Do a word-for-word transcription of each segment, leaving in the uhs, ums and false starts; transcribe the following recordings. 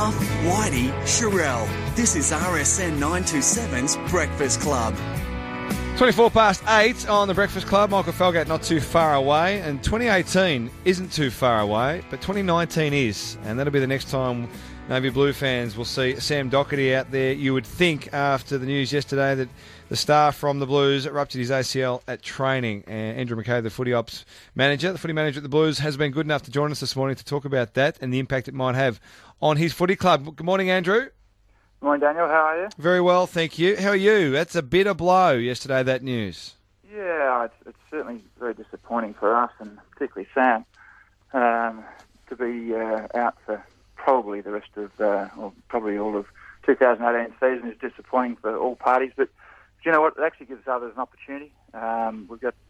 Huff, Whitey, Sherelle. This is R S N nine twenty-seven's Breakfast Club. twenty-four past eight on the Breakfast Club. Michael Felgate not too far away, and twenty eighteen isn't too far away, but twenty nineteen is, and that'll be the next time Navy Blue fans will see Sam Docherty out there. You would think after the news yesterday that the star from the Blues ruptured his A C L at training, and Andrew McKay, the footy ops manager, the footy manager at the Blues, has been good enough to join us this morning to talk about that and the impact it might have on his footy club. Good morning, Andrew. Good morning, Daniel. How are you? Very well, thank you. How are you? That's a bitter blow yesterday, that news. Yeah, it's, it's certainly very disappointing for us, and particularly Sam, um, to be uh, out for probably the rest of, uh, or probably all of two thousand eighteen season is disappointing for all parties. But do you know what? It actually gives others an opportunity. Um, we've got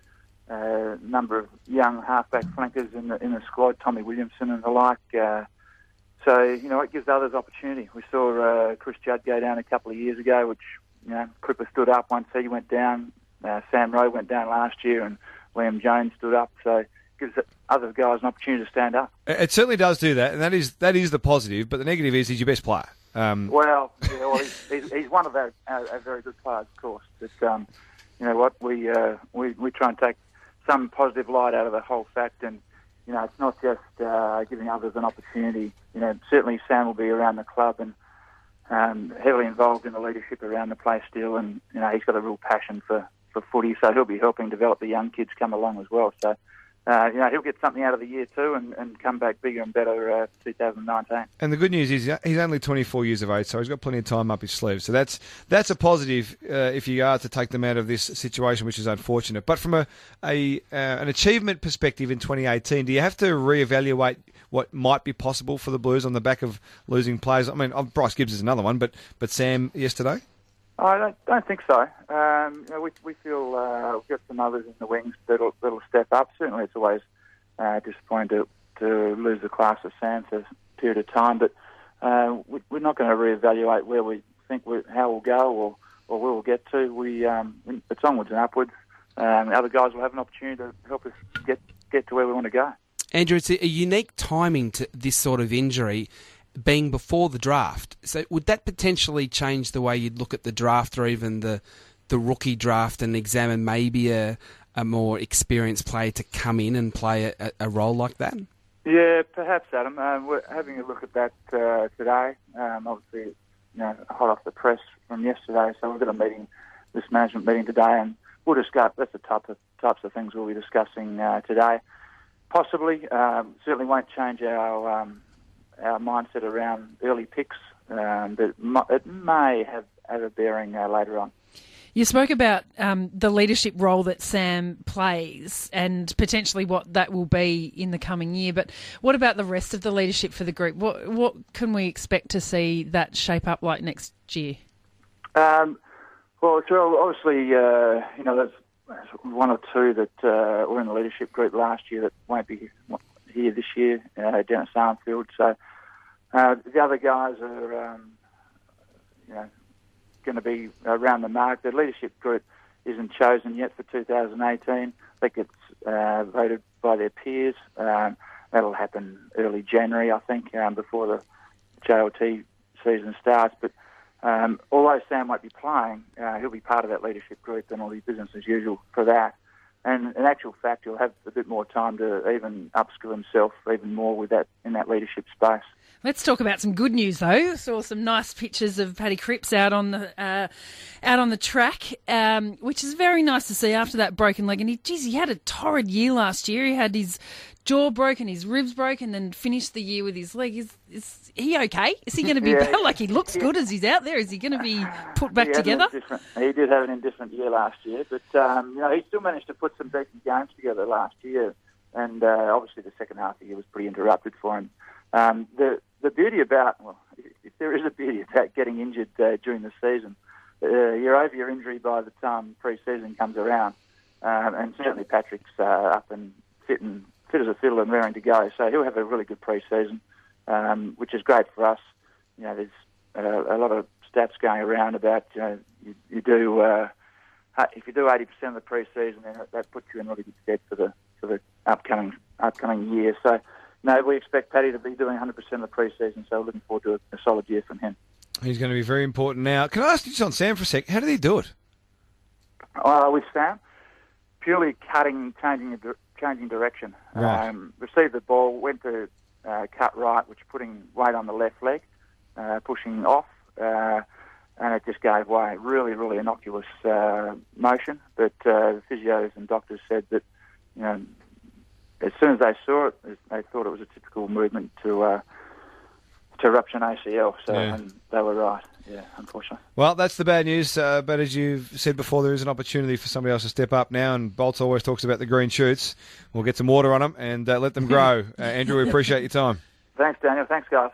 a number of young halfback flankers in the in the squad, Tommy Williamson and the like. Uh, so you know, it gives others opportunity. We saw uh, Chris Judd go down a couple of years ago, which you know, Cripper stood up once he went down. Uh, Sam Rowe went down last year, and Liam Jones stood up. So it gives other guys an opportunity to stand up. It certainly does do that, and that is that is the positive. But the negative is he's your best player. Um, well, yeah, well, he's, he's, he's one of our, our, our very good players, of course. But um, you know what, we uh, we we try and take some positive light out of the whole fact, and you know, it's not just uh, giving others an opportunity. You know, certainly Sam will be around the club and um, heavily involved in the leadership around the place still, and you know, he's got a real passion for, for footy, so he'll be helping develop the young kids come along as well. So. Uh, you know, he'll get something out of the year too and, and come back bigger and better uh, two thousand nineteen. And the good news is he's only twenty-four years of age, so he's got plenty of time up his sleeve. So that's that's a positive uh, if you are to take them out of this situation, which is unfortunate. But from a, a uh, an achievement perspective in twenty eighteen, do you have to reevaluate what might be possible for the Blues on the back of losing players? I mean, Bryce Gibbs is another one, but but Sam yesterday? I don't, don't think so. Um, you know, we, we feel uh, we've got some others in the wings that'll, that'll step up. Certainly it's always uh, disappointing to, to lose the class of Sam for a period of time, but uh, we, we're not going to reevaluate where we think we, how we'll go or, or where we'll get to. We, um, it's onwards and upwards. Um, other guys will have an opportunity to help us get, get to where we want to go. Andrew, it's a unique timing to this sort of injury, being before the draft. So would that potentially change the way you'd look at the draft or even the the rookie draft and examine maybe a, a more experienced player to come in and play a, a role like that? Yeah, perhaps, Adam. Um, we're having a look at that uh, today. Um, obviously, you know, hot off the press from yesterday, so we've got a meeting, this management meeting today, and we'll discuss, that's the type of, types of things we'll be discussing uh, today. Possibly, um, certainly won't change our... Um, our mindset around early picks, um, but it may have, have a bearing uh, later on. You spoke about um, the leadership role that Sam plays and potentially what that will be in the coming year, but what about the rest of the leadership for the group? What what can we expect to see that shape up like next year? Um, well, it's real, obviously, uh, you know, there's, there's one or two that uh, were in the leadership group last year that won't be here this year uh, down at Sarnfield. So uh, the other guys are, um, you know, going to be around the mark. The leadership group isn't chosen yet for two thousand eighteen. I think it's uh, voted by their peers. Um, that'll happen early January, I think, um, before the J L T season starts. But um, although Sam won't be playing, uh, he'll be part of that leadership group and will be business as usual for that. And in actual fact, he'll have a bit more time to even upskill himself even more with that in that leadership space. Let's talk about some good news, though. Saw some nice pictures of Paddy Cripps out on the uh, out on the track, um, which is very nice to see after that broken leg. And he, geez, he had a torrid year last year. He had his jaw broken, his ribs broken, and finished the year with his leg. Is, is he okay? Is he going to be yeah, better? Like, he looks good as he's out there. Is he going to be put back he together? He did have an indifferent year last year, but um, you know, he still managed to put some decent games together last year. And uh, obviously the second half of the year was pretty interrupted for him. Um, the the beauty about, well, if there is a beauty about getting injured uh, during the season, uh, you're over your injury by the time pre-season comes around. Um, and certainly Patrick's uh, up and fit and fit as a fiddle and raring to go. So he'll have a really good pre-season, um, which is great for us. You know, there's uh, a lot of stats going around about, you know, you, you do, uh, if you do eighty percent of the pre-season, then that puts you in really good stead for the for the upcoming upcoming year. So, no, we expect Paddy to be doing one hundred percent of the pre-season, so we're looking forward to a, a solid year from him. He's going to be very important now. Can I ask you just on Sam for a sec? How did he do it? Uh, with Sam, purely cutting, changing changing direction. Right. Um, received the ball, went to uh, cut right, which putting weight on the left leg, uh, pushing off, uh, and it just gave way. Really, really innocuous uh, motion. But uh, the physios and doctors said that, you know, as soon as they saw it, they thought it was a typical movement to uh, to rupture an A C L. So Yeah. and they were right. Yeah, unfortunately. Well, that's the bad news. Uh, but as you've said before, there is an opportunity for somebody else to step up now. And Bolts always talks about the green shoots. We'll get some water on them and uh, let them grow. Uh, Andrew, we appreciate your time. Thanks, Daniel. Thanks, guys.